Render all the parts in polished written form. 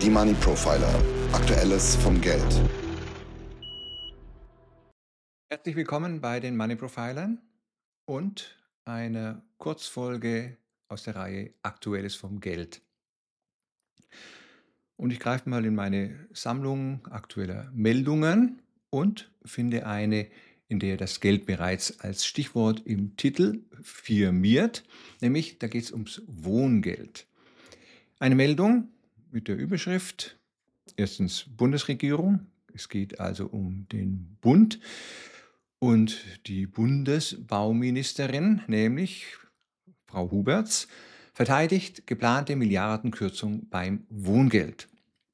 Die Money Profiler. Aktuelles vom Geld. Herzlich willkommen bei den Money Profilern und einer Kurzfolge aus der Reihe Aktuelles vom Geld. Und ich greife mal in meine Sammlung aktueller Meldungen und finde eine, in der das Geld bereits als Stichwort im Titel firmiert, nämlich da geht es ums Wohngeld. Eine Meldung mit der Überschrift, erstens Bundesregierung, es geht also um den Bund und die Bundesbauministerin, nämlich Frau Huberts, verteidigt geplante Milliardenkürzung beim Wohngeld.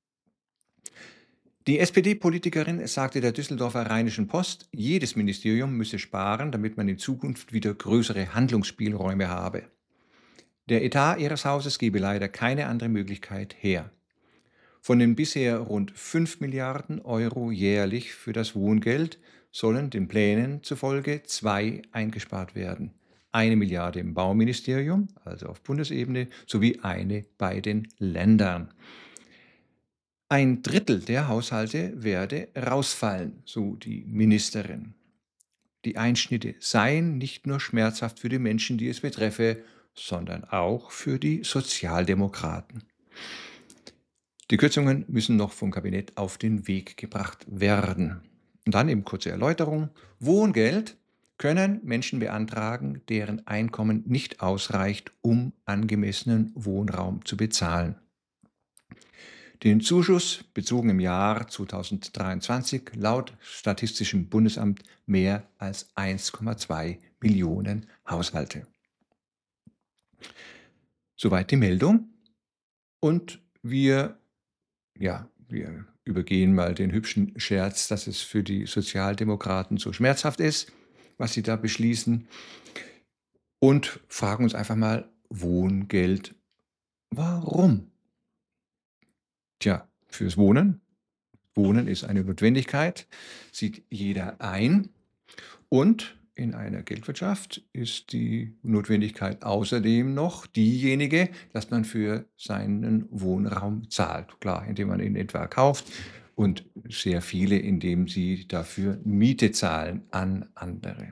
Die SPD-Politikerin sagte der Düsseldorfer Rheinischen Post, jedes Ministerium müsse sparen, damit man in Zukunft wieder größere Handlungsspielräume habe. Der Etat ihres Hauses gebe leider keine andere Möglichkeit her. Von den bisher rund 5 Milliarden Euro jährlich für das Wohngeld sollen den Plänen zufolge 2 eingespart werden. 1 Milliarde im Bauministerium, also auf Bundesebene, sowie eine bei den Ländern. Ein Drittel der Haushalte werde rausfallen, so die Ministerin. Die Einschnitte seien nicht nur schmerzhaft für die Menschen, die es betreffe, sondern auch für die Sozialdemokraten. Die Kürzungen müssen noch vom Kabinett auf den Weg gebracht werden. Und dann eben kurze Erläuterung. Wohngeld können Menschen beantragen, deren Einkommen nicht ausreicht, um angemessenen Wohnraum zu bezahlen. Den Zuschuss bezogen im Jahr 2023 laut Statistischem Bundesamt mehr als 1,2 Millionen Haushalte. Soweit die Meldung. Und wir übergehen mal den hübschen Scherz, dass es für die Sozialdemokraten so schmerzhaft ist, was sie da beschließen, und fragen uns einfach mal, Wohngeld, warum? Tja, fürs Wohnen. Wohnen ist eine Notwendigkeit, sieht jeder ein. Und in einer Geldwirtschaft ist die Notwendigkeit außerdem noch diejenige, dass man für seinen Wohnraum zahlt. Klar, indem man ihn etwa kauft und sehr viele, indem sie dafür Miete zahlen an andere.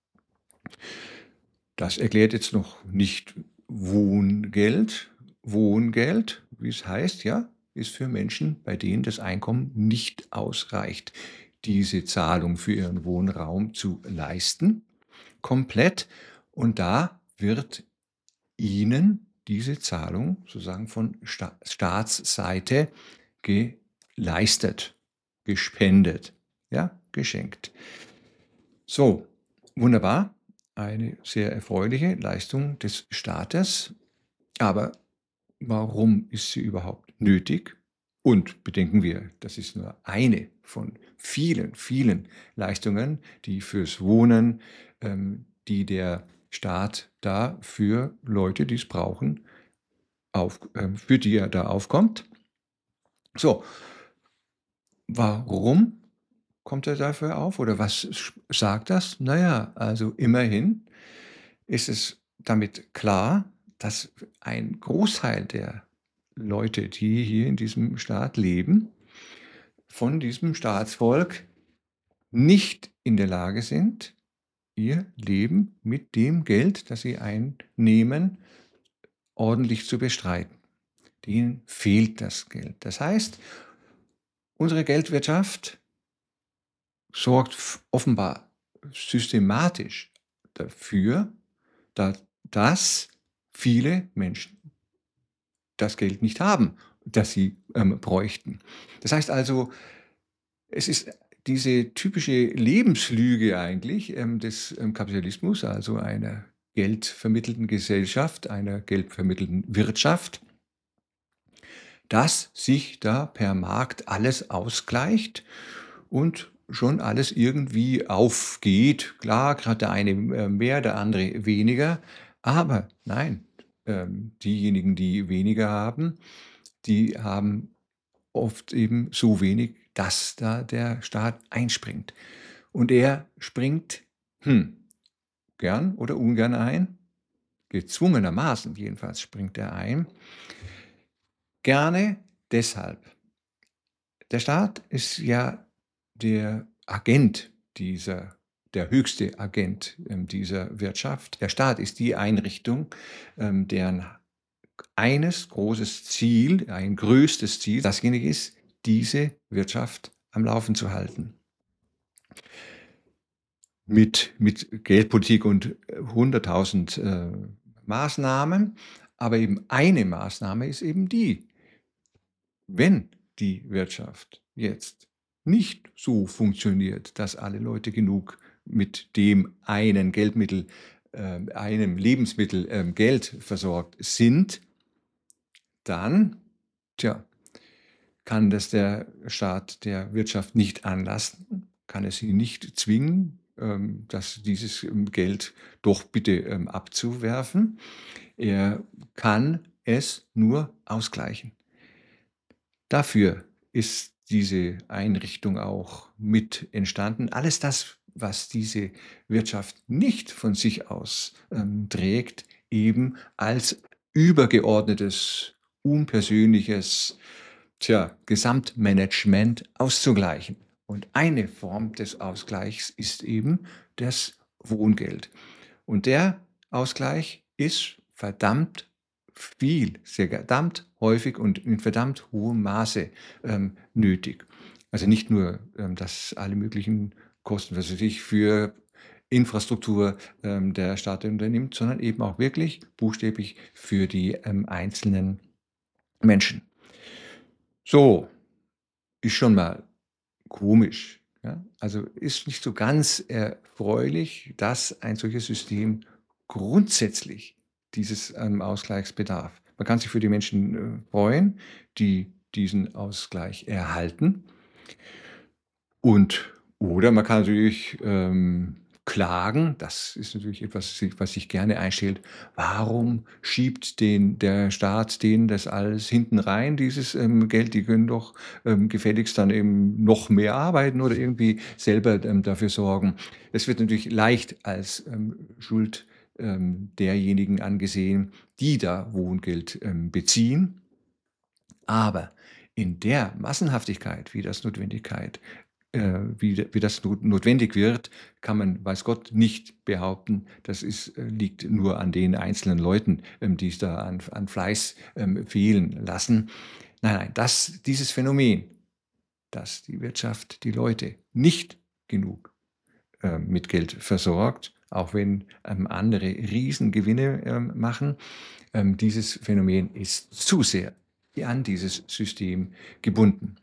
Das erklärt jetzt noch nicht Wohngeld. Wohngeld, wie es heißt, ja, ist für Menschen, bei denen das Einkommen nicht ausreicht, diese Zahlung für ihren Wohnraum zu leisten, komplett. Und da wird ihnen diese Zahlung sozusagen von Staatsseite geleistet, gespendet, ja, geschenkt. So, wunderbar. Eine sehr erfreuliche Leistung des Staates. Aber warum ist sie überhaupt nötig? Und bedenken wir, das ist nur eine von vielen, vielen Leistungen, die fürs Wohnen, die der Staat da für Leute, die es brauchen, für die er da aufkommt. So, warum kommt er dafür auf oder was sagt das? Naja, also immerhin ist es damit klar, dass ein Großteil der Leute, die hier in diesem Staat leben, von diesem Staatsvolk nicht in der Lage sind, ihr Leben mit dem Geld, das sie einnehmen, ordentlich zu bestreiten. Denen fehlt das Geld. Das heißt, unsere Geldwirtschaft sorgt offenbar systematisch dafür, dass viele Menschen das Geld nicht haben, das sie bräuchten. Das heißt also, es ist diese typische Lebenslüge eigentlich des Kapitalismus, also einer geldvermittelten Gesellschaft, einer geldvermittelten Wirtschaft, dass sich da per Markt alles ausgleicht und schon alles irgendwie aufgeht. Klar, gerade der eine mehr, der andere weniger. Aber nein, diejenigen, die weniger haben, die haben oft eben so wenig, dass da der Staat einspringt. Und er springt gern oder ungern ein. Gezwungenermaßen jedenfalls springt er ein. Gerne Deshalb, der Staat ist ja der Agent der höchste Agent dieser Wirtschaft. Der Staat ist die Einrichtung, deren eines großes Ziel, ein größtes Ziel, dasjenige ist, diese Wirtschaft am Laufen zu halten. Mit Geldpolitik und 100.000 Maßnahmen, aber eben eine Maßnahme ist eben die: Wenn die Wirtschaft jetzt nicht so funktioniert, dass alle Leute genug mit dem einen Geldmittel, einem Lebensmittel, Geld versorgt sind, dann, tja, kann das der Staat der Wirtschaft nicht anlasten, kann es sie nicht zwingen, dieses Geld doch bitte abzuwerfen. Er kann es nur ausgleichen. Dafür ist diese Einrichtung auch mit entstanden. Alles das, was diese Wirtschaft nicht von sich aus trägt, eben als übergeordnetes, unpersönliches Gesamtmanagement auszugleichen. Und eine Form des Ausgleichs ist eben das Wohngeld. Und der Ausgleich ist verdammt viel, sehr verdammt häufig und in verdammt hohem Maße nötig. Also nicht nur, dass alle möglichen Kosten, was weiß ich, für Infrastruktur der Staat unternimmt, sondern eben auch wirklich buchstäblich für die einzelnen Menschen. So, ist schon mal komisch. Ja? Also ist nicht so ganz erfreulich, dass ein solches System grundsätzlich dieses Ausgleichs bedarf. Man kann sich für die Menschen freuen, die diesen Ausgleich erhalten. Oder man kann natürlich klagen, das ist natürlich etwas, was sich gerne einstellt. Warum schiebt der Staat denen das alles hinten rein, dieses Geld? Die können doch gefälligst dann eben noch mehr arbeiten oder irgendwie selber dafür sorgen. Es wird natürlich leicht als Schuld derjenigen angesehen, die da Wohngeld beziehen. Aber in der Massenhaftigkeit, wie das notwendig wird, kann man, weiß Gott, nicht behaupten, das liegt nur an den einzelnen Leuten, die es da an Fleiß fehlen lassen. Nein, dieses Phänomen, dass die Wirtschaft die Leute nicht genug mit Geld versorgt, auch wenn andere Riesengewinne machen, dieses Phänomen ist zu sehr an dieses System gebunden.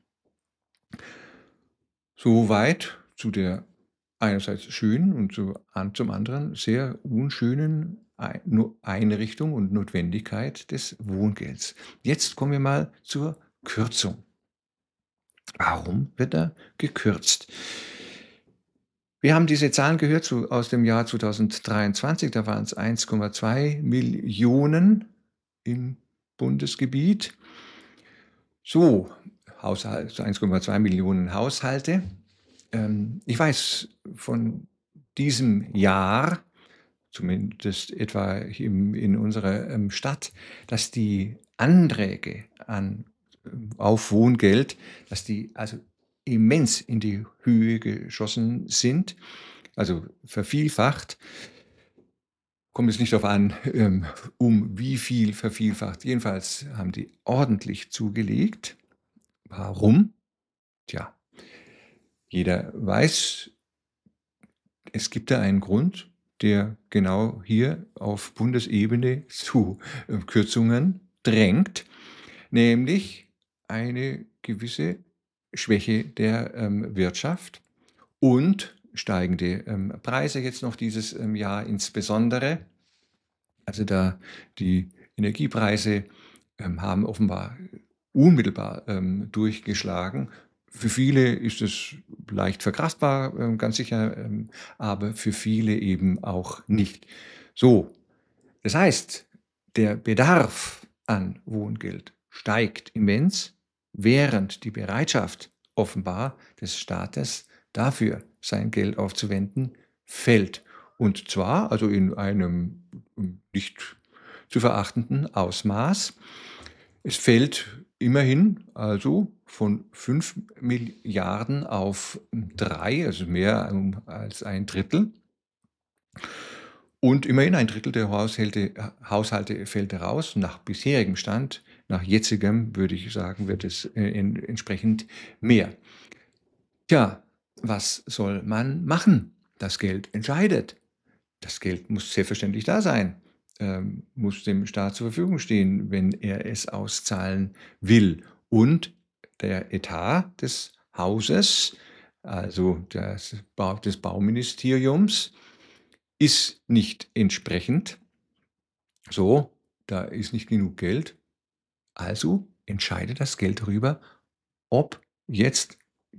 Soweit zu der einerseits schönen und zum anderen sehr unschönen Einrichtung und Notwendigkeit des Wohngelds. Jetzt kommen wir mal zur Kürzung. Warum wird da gekürzt? Wir haben diese Zahlen gehört aus dem Jahr 2023, da waren es 1,2 Millionen im Bundesgebiet. So 1,2 Millionen Haushalte. Ich weiß von diesem Jahr, zumindest etwa in unserer Stadt, dass die Anträge auf Wohngeld, dass die also immens in die Höhe geschossen sind, also vervielfacht. Kommt es nicht darauf an, wie viel vervielfacht. Jedenfalls haben die ordentlich zugelegt. Warum? Tja, jeder weiß, es gibt da einen Grund, der genau hier auf Bundesebene zu Kürzungen drängt, nämlich eine gewisse Schwäche der Wirtschaft und steigende Preise jetzt noch dieses Jahr insbesondere. Also da die Energiepreise haben offenbar unmittelbar durchgeschlagen. Für viele ist es leicht verkraftbar, ganz sicher, aber für viele eben auch nicht. So, das heißt, der Bedarf an Wohngeld steigt immens, während die Bereitschaft offenbar des Staates dafür sein Geld aufzuwenden fällt. Und zwar also in einem nicht zu verachtenden Ausmaß. Es fällt immerhin also von 5 Milliarden auf 3, also mehr als ein Drittel. Und immerhin ein Drittel der Haushalte fällt raus. Nach bisherigem Stand, nach jetzigem, würde ich sagen, wird es entsprechend mehr. Tja, was soll man machen? Das Geld entscheidet. Das Geld muss selbstverständlich da sein, muss dem Staat zur Verfügung stehen, wenn er es auszahlen will. Und der Etat des Hauses, also des Bauministeriums, ist nicht entsprechend. So, da ist nicht genug Geld. Also entscheidet das Geld darüber, ob jetzt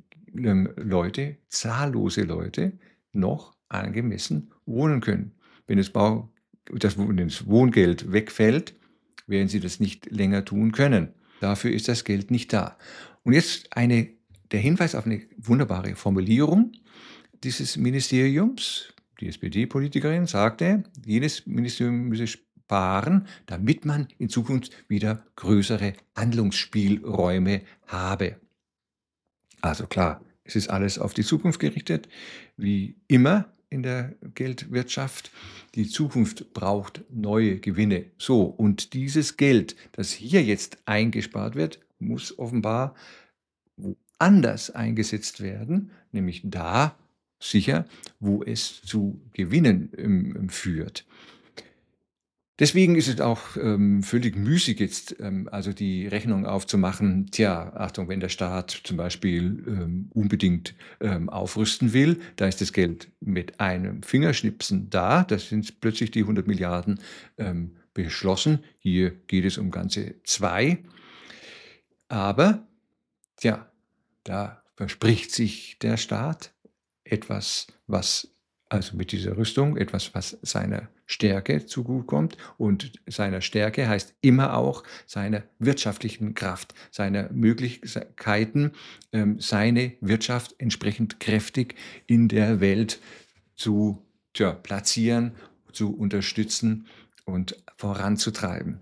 zahllose Leute noch angemessen wohnen können. Wenn das Wohngeld wegfällt, werden sie das nicht länger tun können. Dafür ist das Geld nicht da. Und jetzt der Hinweis auf eine wunderbare Formulierung dieses Ministeriums. Die SPD-Politikerin sagte, jedes Ministerium müsse sparen, damit man in Zukunft wieder größere Handlungsspielräume habe. Also klar, es ist alles auf die Zukunft gerichtet, wie immer in der Geldwirtschaft. Die Zukunft braucht neue Gewinne. So, und dieses Geld, das hier jetzt eingespart wird, muss offenbar woanders eingesetzt werden, nämlich da sicher, wo es zu Gewinnen führt. Deswegen ist es auch völlig müßig jetzt, also die Rechnung aufzumachen. Tja, Achtung, wenn der Staat zum Beispiel unbedingt aufrüsten will, da ist das Geld mit einem Fingerschnipsen da. Das sind plötzlich die 100 Milliarden beschlossen. Hier geht es um ganze 2. Aber, tja, da verspricht sich der Staat etwas, also mit dieser Rüstung, etwas, was seiner Stärke zugutekommt. Und seiner Stärke heißt immer auch seiner wirtschaftlichen Kraft, seiner Möglichkeiten, seine Wirtschaft entsprechend kräftig in der Welt zu platzieren, zu unterstützen und voranzutreiben.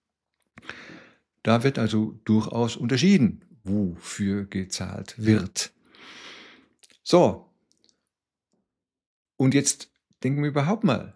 Da wird also durchaus unterschieden, wofür gezahlt wird. So, und jetzt denken wir überhaupt mal,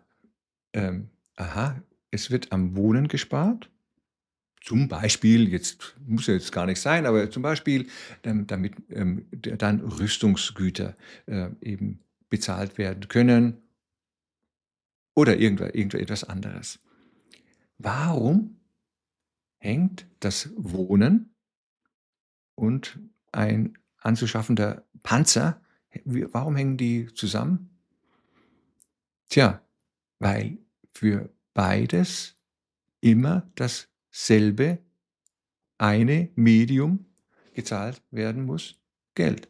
es wird am Wohnen gespart. Zum Beispiel, muss ja jetzt gar nicht sein, aber zum Beispiel, damit dann Rüstungsgüter eben bezahlt werden können oder irgendetwas anderes. Warum hängt das Wohnen und ein anzuschaffender Panzer, warum hängen die zusammen? Tja, weil für beides immer dasselbe eine Medium gezahlt werden muss: Geld.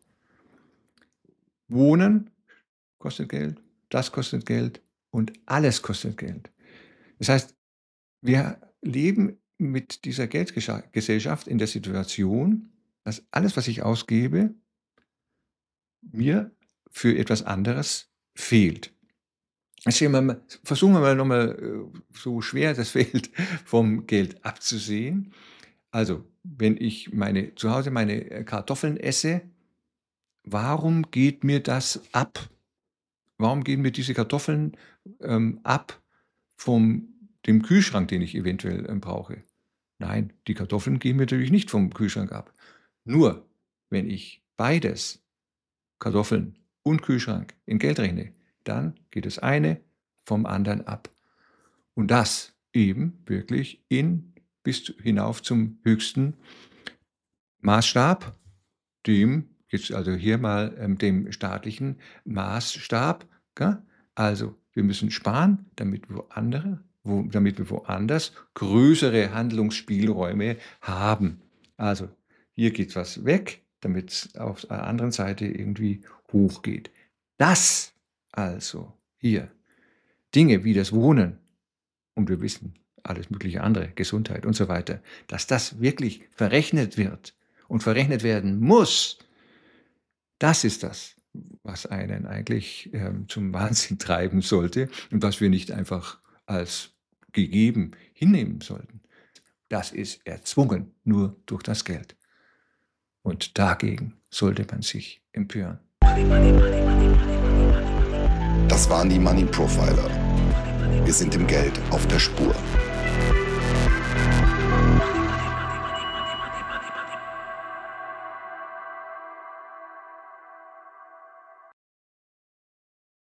Wohnen kostet Geld, das kostet Geld und alles kostet Geld. Das heißt, wir leben mit dieser Geldgesellschaft in der Situation, dass alles, was ich ausgebe, mir für etwas anderes fehlt. Versuchen wir mal nochmal so schwer das fällt, vom Geld abzusehen. Also, wenn ich zu Hause meine Kartoffeln esse, warum geht mir das ab? Warum gehen mir diese Kartoffeln ab von dem Kühlschrank, den ich eventuell brauche? Nein, die Kartoffeln gehen mir natürlich nicht vom Kühlschrank ab. Nur, wenn ich beides, Kartoffeln und Kühlschrank, in Geld rechne, dann geht das eine vom anderen ab. Und das eben wirklich bis hinauf zum höchsten Maßstab, jetzt also hier mal dem staatlichen Maßstab. Gell? Also wir müssen sparen, damit wir woanders größere Handlungsspielräume haben. Also hier geht was weg, damit es auf der anderen Seite irgendwie hochgeht. Das also hier, Dinge wie das Wohnen, und wir wissen alles mögliche andere, Gesundheit und so weiter, dass das wirklich verrechnet wird und verrechnet werden muss, das ist das, was einen eigentlich zum Wahnsinn treiben sollte und was wir nicht einfach als gegeben hinnehmen sollten. Das ist erzwungen nur durch das Geld. Und dagegen sollte man sich empören. Das waren die Money Profiler. Wir sind dem Geld auf der Spur.